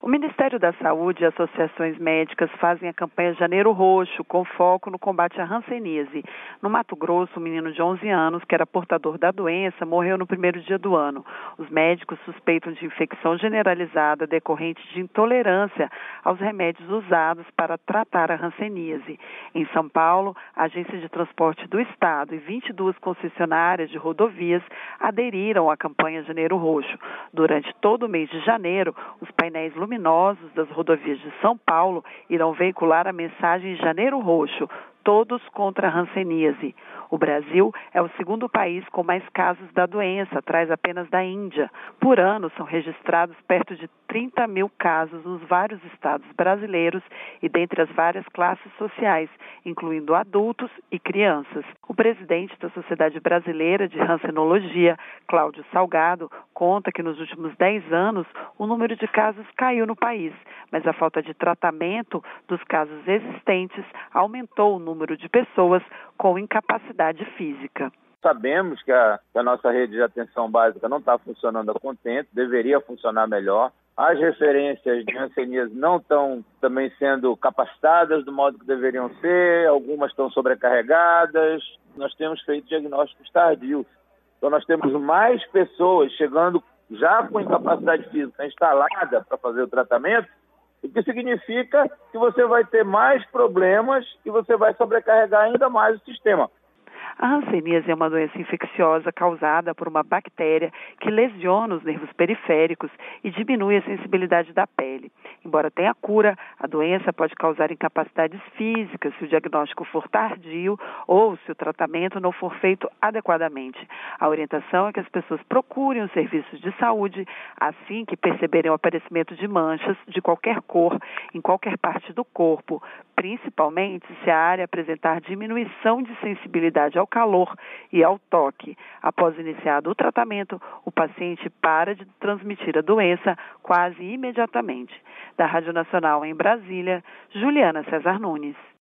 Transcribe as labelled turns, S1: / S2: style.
S1: O Ministério da Saúde e associações médicas fazem a campanha Janeiro Roxo, com foco no combate à hanseníase. No Mato Grosso, um menino de 11 anos, que era portador da doença, morreu no primeiro dia do ano. Os médicos suspeitam de infecção generalizada decorrente de intolerância aos remédios usados para tratar a hanseníase. Em São Paulo, a Agência de Transporte do Estado e 22 concessionárias de rodovias aderiram à campanha Janeiro Roxo. Durante todo o mês de janeiro, os painéis luminosos das rodovias de São Paulo irão veicular a mensagem Janeiro Roxo, todos contra a hanseníase. O Brasil é o segundo país com mais casos da doença, atrás apenas da Índia. Por ano, são registrados perto de 30 mil casos nos vários estados brasileiros e dentre as várias classes sociais, incluindo adultos e crianças. O presidente da Sociedade Brasileira de Hansenologia, Cláudio Salgado, conta que nos últimos 10 anos o número de casos caiu no país, mas a falta de tratamento dos casos existentes aumentou o número de pessoas com incapacidade física.
S2: Sabemos que a nossa rede de atenção básica não está funcionando a contento, deveria funcionar melhor. As referências de hanseníase não estão também sendo capacitadas do modo que deveriam ser, algumas estão sobrecarregadas. Nós temos feito diagnósticos tardios. Então nós temos mais pessoas chegando já com incapacidade física instalada para fazer o tratamento, o que significa que você vai ter mais problemas e você vai sobrecarregar ainda mais o sistema.
S1: A hanseníase é uma doença infecciosa causada por uma bactéria que lesiona os nervos periféricos e diminui a sensibilidade da pele. Embora tenha cura, a doença pode causar incapacidades físicas se o diagnóstico for tardio ou se o tratamento não for feito adequadamente. A orientação é que as pessoas procurem os serviços de saúde assim que perceberem o aparecimento de manchas de qualquer cor em qualquer parte do corpo, principalmente se a área apresentar diminuição de sensibilidade ao calor e ao toque. Após iniciado o tratamento, o paciente para de transmitir a doença quase imediatamente. Da Rádio Nacional em Brasília, Juliana Cesar Nunes.